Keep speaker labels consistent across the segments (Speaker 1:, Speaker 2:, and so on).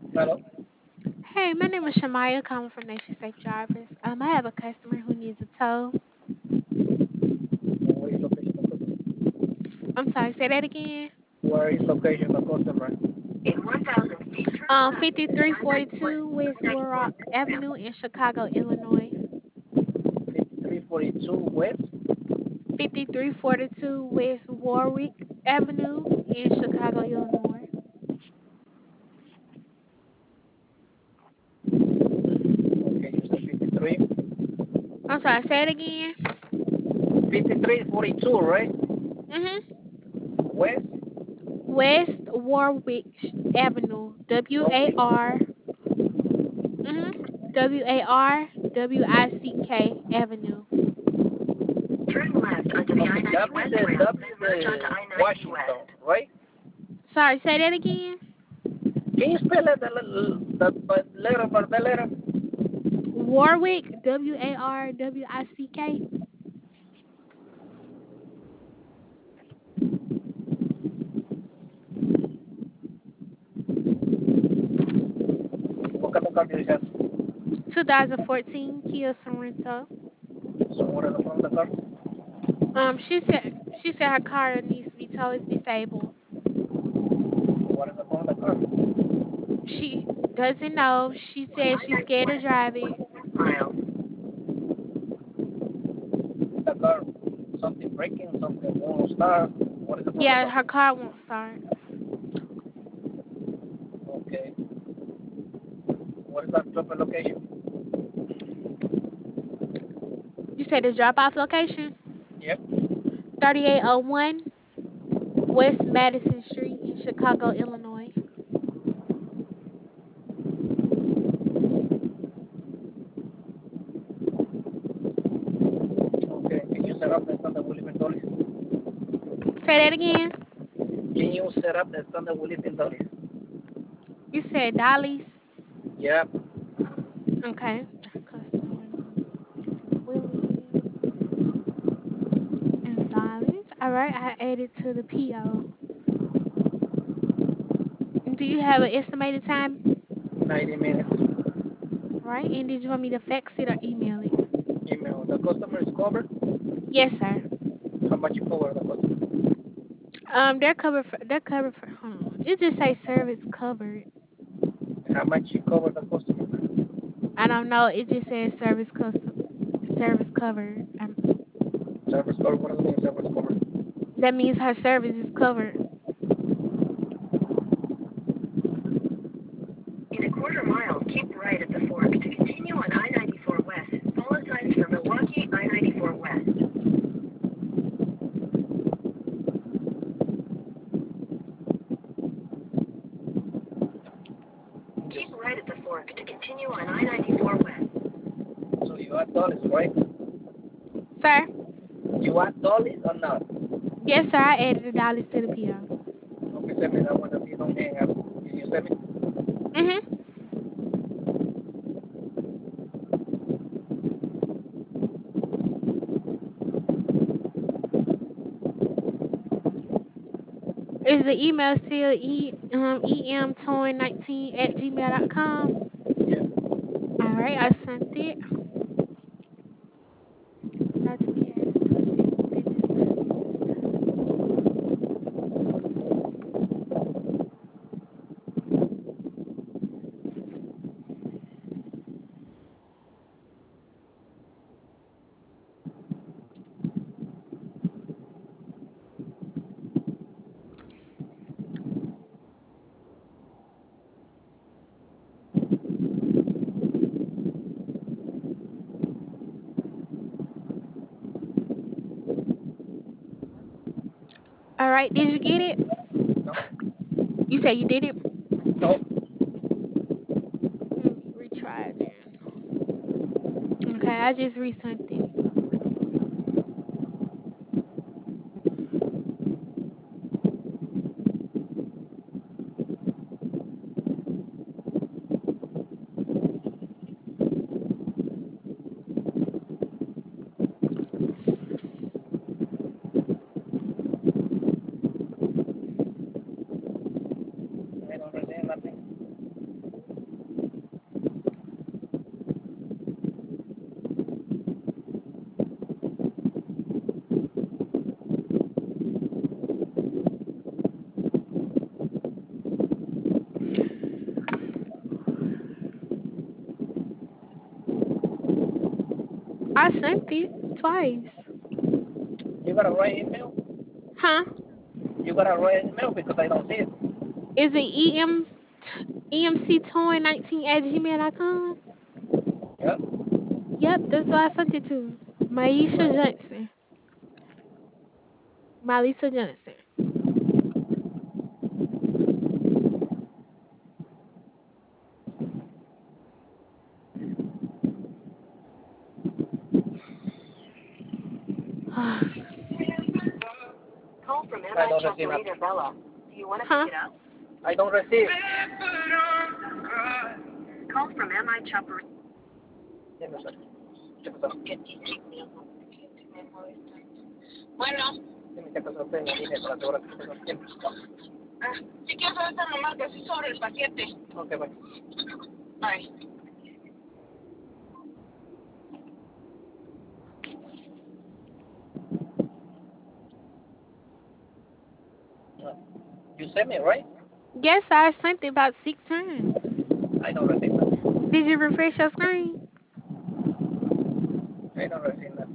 Speaker 1: Hello.
Speaker 2: Hey, my name is Shamaya, calling from Nation Safe Drivers. I have a customer who needs a tow.
Speaker 1: Where is location of customer?
Speaker 2: I'm sorry, say that again.
Speaker 1: Where is location of customer?
Speaker 2: 5342 West Warrock Avenue in Chicago, Illinois.
Speaker 1: 5342 West.
Speaker 2: 5342 West Warwick Avenue in Chicago, Illinois.
Speaker 1: Okay, you said 53.
Speaker 2: I'm sorry, say it again.
Speaker 1: 5342, right?
Speaker 2: hmm
Speaker 1: West.
Speaker 2: West Warwick Avenue. W A
Speaker 1: Okay.
Speaker 2: R. Mm-hmm. WARWICK Avenue.
Speaker 3: Turn left onto the
Speaker 1: Okay,
Speaker 3: I-90
Speaker 1: W
Speaker 3: West
Speaker 1: the
Speaker 3: Rail,
Speaker 1: W
Speaker 3: then merge onto
Speaker 1: the
Speaker 3: I-90
Speaker 1: Washington,
Speaker 3: West.
Speaker 1: right?
Speaker 2: Sorry, say that again.
Speaker 1: Can you spell it the letter by the letter?
Speaker 2: Warwick, WARWICK.
Speaker 1: What kind of car do you have?
Speaker 2: 2014 Kia Sorento.
Speaker 1: So what is the front of the car?
Speaker 2: She said her car needs to be towed. It's disabled.
Speaker 1: What is the front of the car?
Speaker 2: She doesn't know. She
Speaker 3: On
Speaker 2: said she's
Speaker 3: I-90
Speaker 2: scared to
Speaker 3: West,
Speaker 2: drive
Speaker 3: one
Speaker 2: it.
Speaker 3: quarter mile.
Speaker 1: The car, something breaking, something won't start. What is the front of the
Speaker 2: Yeah,
Speaker 1: car?
Speaker 2: her car won't start.
Speaker 1: Okay. What is that proper location?
Speaker 2: You said the drop off location?
Speaker 1: Yep.
Speaker 2: 3801 West Madison Street in Chicago, Illinois.
Speaker 1: Okay. Can you set up the standard Willie Dolly?
Speaker 2: Say that again.
Speaker 1: Can you set up the standard Willie Dolly?
Speaker 2: You said Dolly's.
Speaker 1: Yep.
Speaker 2: Okay. Customer needs Willie and Dolly's. All right, I added to the PO. Do you have an estimated time?
Speaker 1: 90 minutes.
Speaker 2: Right. And did you want me to fax it or email it?
Speaker 1: Email. The customer is covered.
Speaker 2: Yes, sir.
Speaker 1: How much you cover the customer?
Speaker 2: They're covered for hold on. It just say service covered.
Speaker 1: How much you cover the customer?
Speaker 2: I don't know. It just says service covered.
Speaker 1: Service cover. What does it mean? Service cover.
Speaker 2: That means her service is covered.
Speaker 3: In a quarter mile, keep right at the fork to continue on I-94 West. Follow signs for Milwaukee I-94 West.
Speaker 1: Just
Speaker 3: Keep right at the fork to continue on I-94 West.
Speaker 1: so you add dollars, right?
Speaker 2: Sir?
Speaker 1: You add dollars or not?
Speaker 2: Yes, sir. I added the dollars to the PO.
Speaker 1: Okay, send me that one if you don't hang up. Can you send me?
Speaker 2: Mhm. Is the email still emtoy19@gmail.com?
Speaker 1: Yeah.
Speaker 2: All right, I sent it. Not to be added to unfinished business. All right, did you get it?
Speaker 1: No.
Speaker 2: You said you did it?
Speaker 1: No.
Speaker 2: Let me retry it then. Okay, I just resent it.
Speaker 1: I don't understand nothing.
Speaker 2: I sent it twice.
Speaker 1: You got a right email?
Speaker 2: Huh?
Speaker 1: You got a right email because I don't see it.
Speaker 2: Is it emctoy19@gmail.com?
Speaker 1: Yeah.
Speaker 2: Yep, that's what I sent it to. Maisha
Speaker 1: Right.
Speaker 2: Johnson. Malisa Johnson.
Speaker 3: Call from
Speaker 1: I
Speaker 3: MI
Speaker 1: don't receive
Speaker 3: operator
Speaker 1: nothing.
Speaker 3: Bella. Do you want to
Speaker 2: Huh?
Speaker 3: pick it up?
Speaker 1: I don't receive.
Speaker 3: Call from MI chopper.
Speaker 1: Dime, sir. ¿Qué pasó?
Speaker 3: Bueno,
Speaker 1: Dime qué pasó. Estoy en la línea para asegurar que tengo tiempo.
Speaker 3: si quieres ahorita me marcas así sobre el paquete.
Speaker 1: Ok, bye.
Speaker 3: Bye.
Speaker 1: You sent me, right?
Speaker 2: Yes, I sent it about 6 times.
Speaker 1: I don't receive nothing.
Speaker 2: Did you refresh your screen?
Speaker 1: I don't receive nothing.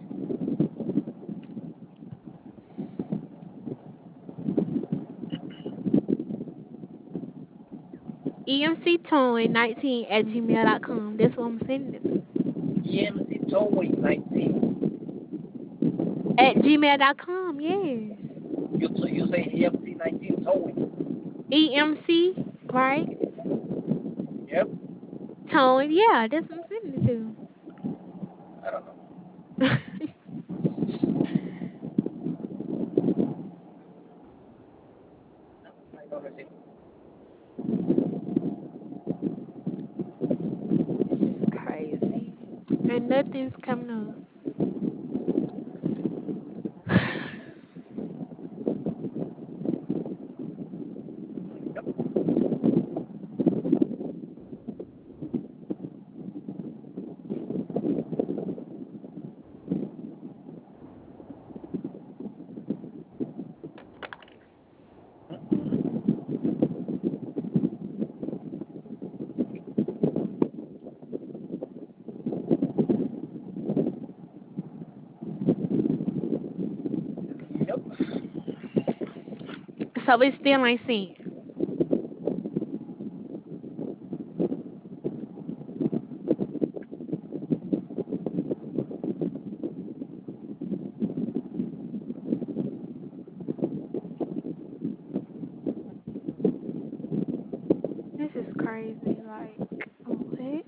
Speaker 2: emctoy19@gmail.com. That's what I'm sending it to.
Speaker 1: EMC Towing 19.
Speaker 2: At gmail.com, yes.
Speaker 1: You say EMC 19 Towing.
Speaker 2: EMC, right?
Speaker 1: Yep.
Speaker 2: Tone, yeah, that's what I'm sending it to.
Speaker 1: I don't know. I don't receive.
Speaker 2: This is crazy. And nothing's coming up.
Speaker 1: Yep. Yep.
Speaker 2: So it's still ain't sent. This is crazy. Like, what?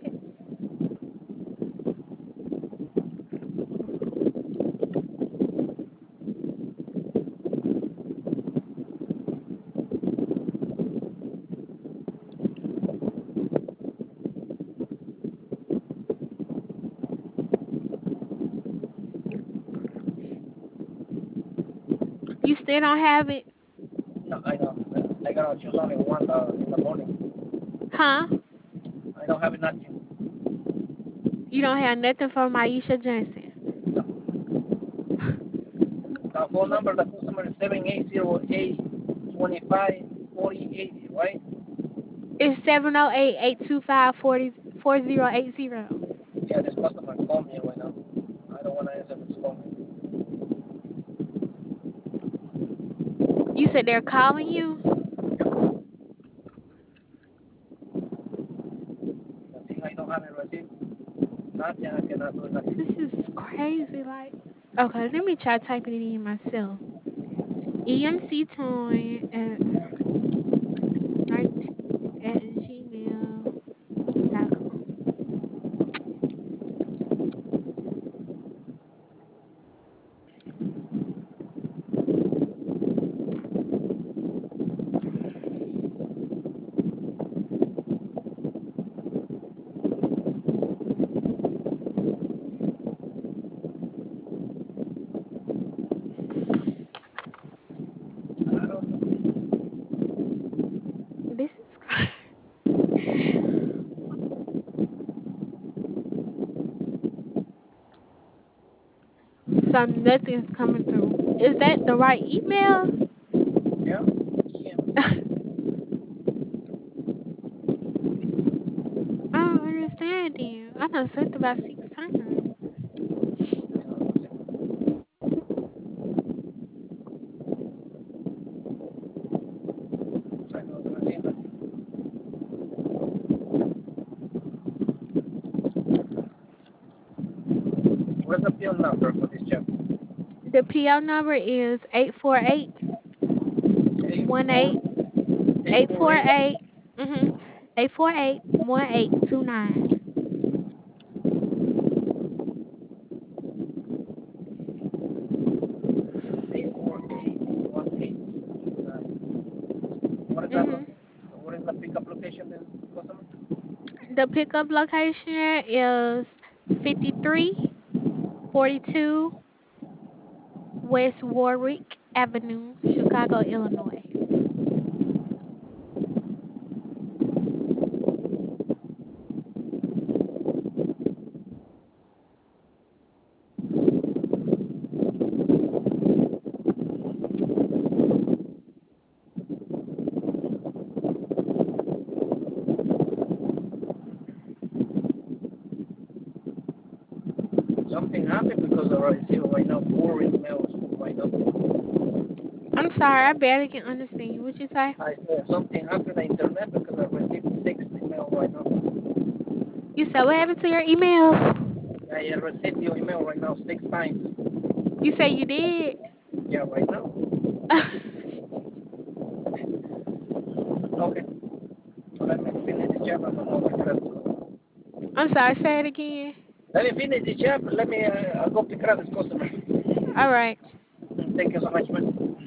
Speaker 2: You still don't have it?
Speaker 1: No, I don't. I gotta choose only one in the morning.
Speaker 2: Huh?
Speaker 1: I don't have nothing.
Speaker 2: You don't have nothing for Maisha Johnson.
Speaker 1: No. The phone number, the customer is 7808 25 40 80, right?
Speaker 2: It's 708-825-4080.
Speaker 1: Yeah, this customer called me right now. I don't want to answer this phone.
Speaker 2: You said they're calling you?
Speaker 1: The thing I don't have it received. Nothing, I cannot do nothing.
Speaker 2: This is crazy. Like, okay, let me try typing it in myself. EMC Toy at 19@gmail.com.
Speaker 1: I don't know.
Speaker 2: This is crazy. So nothing's coming through. Is that the right email?
Speaker 1: Yeah? EMC.
Speaker 2: I don't understand then. I done sent about 6 times.
Speaker 1: is the PO number for this job?
Speaker 2: The PO number is 848
Speaker 1: Eight four
Speaker 2: 18
Speaker 1: eight four eight.
Speaker 2: 848 1829.
Speaker 1: 8481829. What is that?
Speaker 2: Mhm.
Speaker 1: What is the pickup location then, customer?
Speaker 2: The pickup location is 5342 West Warwick Avenue, Chicago, Illinois.
Speaker 1: Something happened because I receive right now 4 emails right now.
Speaker 2: I'm sorry, I barely can understand you. What you say?
Speaker 1: I said something happened on the internet because I received 6 emails right now.
Speaker 2: You said what happened to your emails?
Speaker 1: I received your email right now 6 times.
Speaker 2: You say you did?
Speaker 1: Yeah, right now. Okay. Let me finish this job. I'm gonna pick it up.
Speaker 2: I'm sorry, say it again.
Speaker 1: Let me finish this job. Let me I'll go pick it up this customer.
Speaker 2: All right.
Speaker 1: Thank you so much, man.